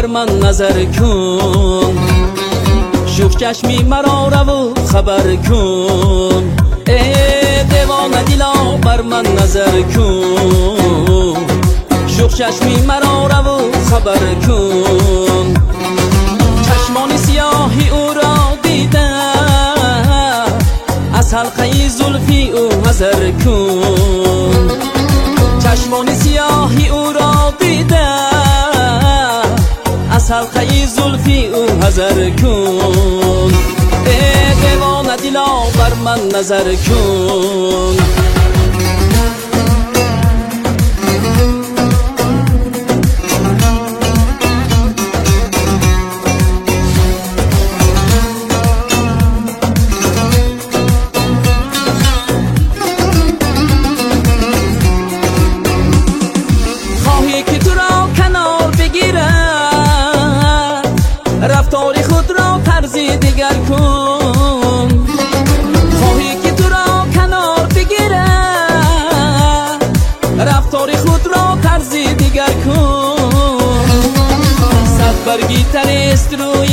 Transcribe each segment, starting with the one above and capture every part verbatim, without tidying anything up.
من نظر کن، شوخ چشمی مرا رو خبر کن. ای دیوانه دلا بر من نظر کن، شوخ چشمی مرا رو خبر کن. چشمان سیاهی او را دیده، از حلقه زلفی او حذر کن. چشمان سیاهی او را دیده، از حلقه زلفی او حذر کن. ای دیوانه دلا بر من نظر کن. رفتار خود را طرزی دیگر کن، خواهی که تو را کنار بگیره، رفتار خود را طرزی دیگر کن. صد برگی ترست روی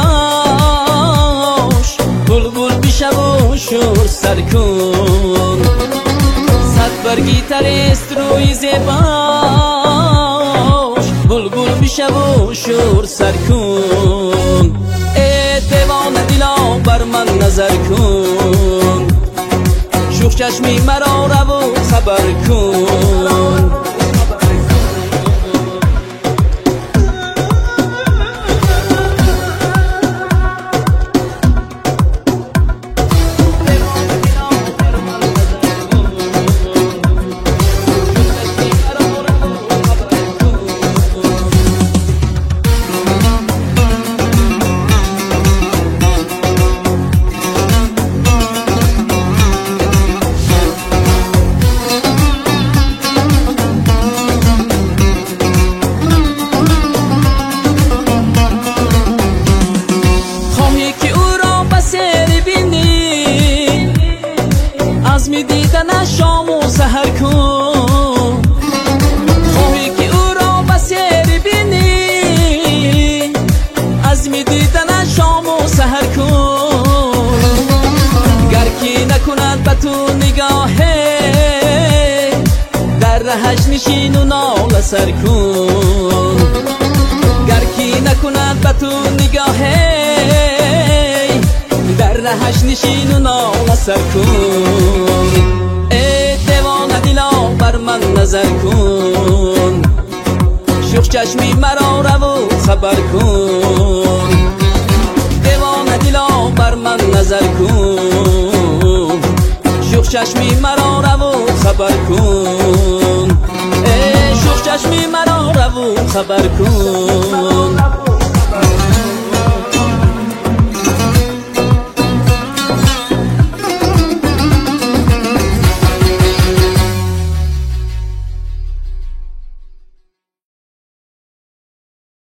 زیباش، بلبل بیشه و شور سر کن. صد برگی ترست روی زیباش، بلبل میشه و شور سر کن. ای دیوانه دلا بر من نظر کن، شوخ چشمی مرا رو خبر کن. می دیدن شام و سحر کن، خواهی که او را بسیر بینی، از می دیدن شام و سحر کن. گر کی نکند به تو نگاهی، در رهش نشین و ناله سر کن. گر کی نکند به تو نگاهی، در رهش نشین و ناله سر کن. ای دیوانه دلا بر من نظر کن، شوخ چشمی مرا رو خبر کن. دیوانه دلا بر من نظر کن، شوخ چشمی مرا رو خبر کن. ای شوخ چشمی مرا رو خبر کن.